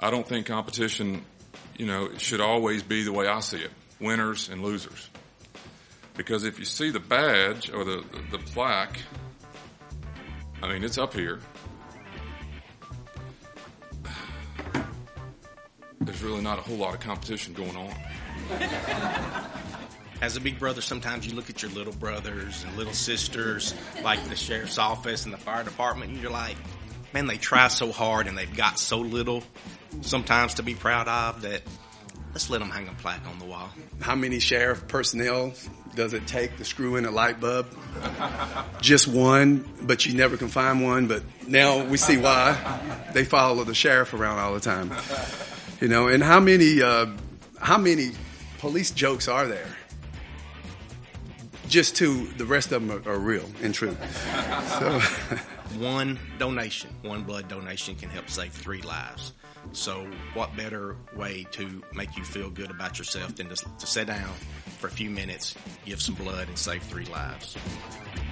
I don't think competition, should always be the way I see it, winners and losers. Because if you see the badge or the plaque, it's up here. There's really not a whole lot of competition going on. As a big brother, sometimes you look at your little brothers and little sisters, like the sheriff's office and the fire department, and you're like, man, they try so hard and they've got so little sometimes to be proud of that let's let them hang a plaque on the wall. How many sheriff personnel does it take to screw in a light bulb? Just one, but you never can find one. But now we see why. They follow the sheriff around all the time. And how many police jokes are there? Just two, the rest of them are real and true. So one blood donation can help save 3 lives. So what better way to make you feel good about yourself than to sit down for a few minutes, give some blood, and save 3 lives?